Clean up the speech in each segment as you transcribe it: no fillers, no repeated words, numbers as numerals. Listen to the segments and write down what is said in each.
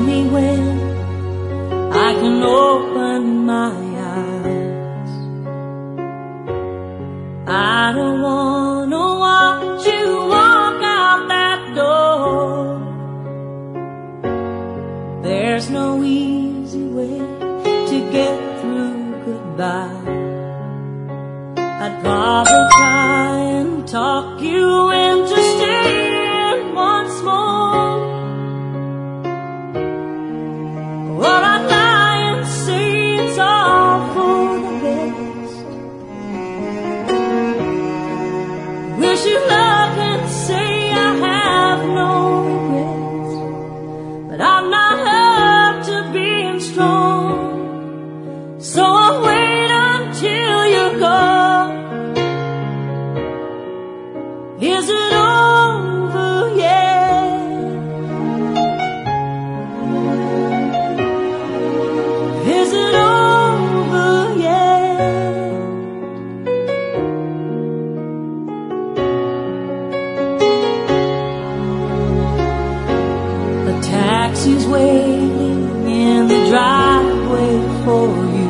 me when I can open my eyes. I don't wanna watch you walk out that door. There's no easy way to get through goodbye. I'd rather try and talk you into staying once more. Or I'd lie and say it's all for the best. Wish you luck and say I have no regrets. But I'm not up to being strong, so I'll wait until you're gone. Is it over yet? Is it over yet? A taxi's waiting in the driveway for you.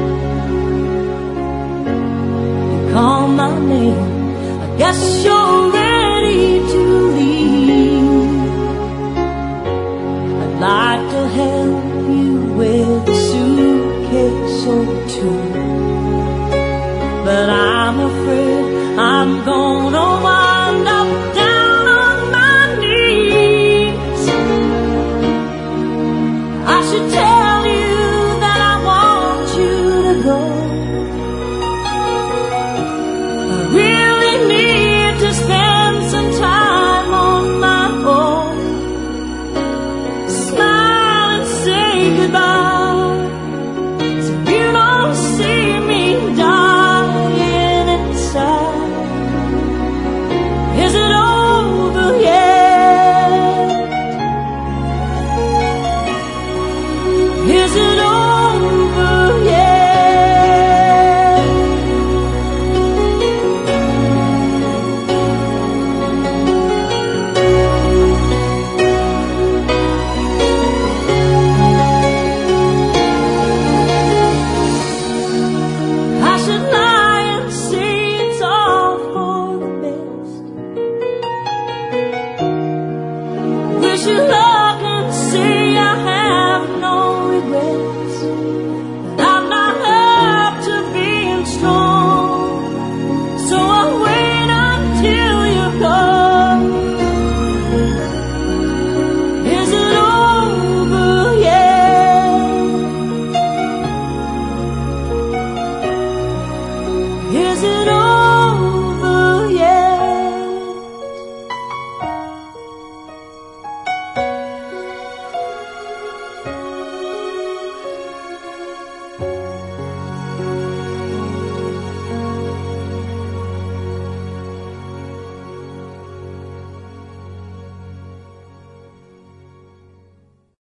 You call my name, guess you're ready to leave. I'd like to help you with a suitcase or two, but I'm afraid I'm gonna wind up down on my knees. I should tell you that I want you to go. I really need to spend some time on my own. Smile and say goodbye, so you don't see me dying inside. Is it over yet? Is it over yet? I should lie and say it's all for the best. Wish you luck and say I have no regrets. But I'm not up to being strong, so I'll wait until you're gone. Is it over yet? Is it